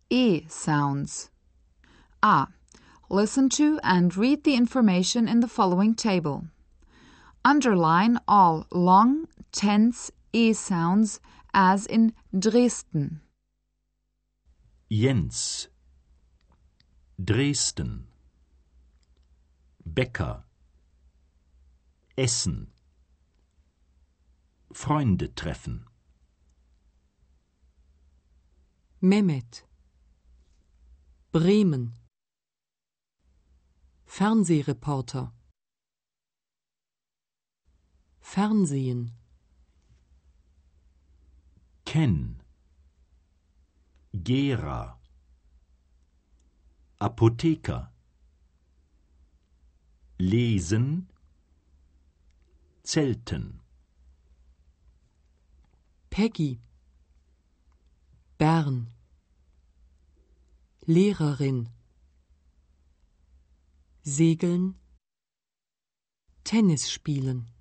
E sounds. A. Listen to and read the information in the following table. Underline all long, tense E sounds as in Dresden. Jens, Dresden, Bäcker, Essen, Freunde treffen. Mehmet, Bremen, Fernsehreporter, Fernsehen, Ken, Gera, Apotheker, lesen, zelten. Peggy, Bern, Lehrerin, Segeln, Tennis spielen.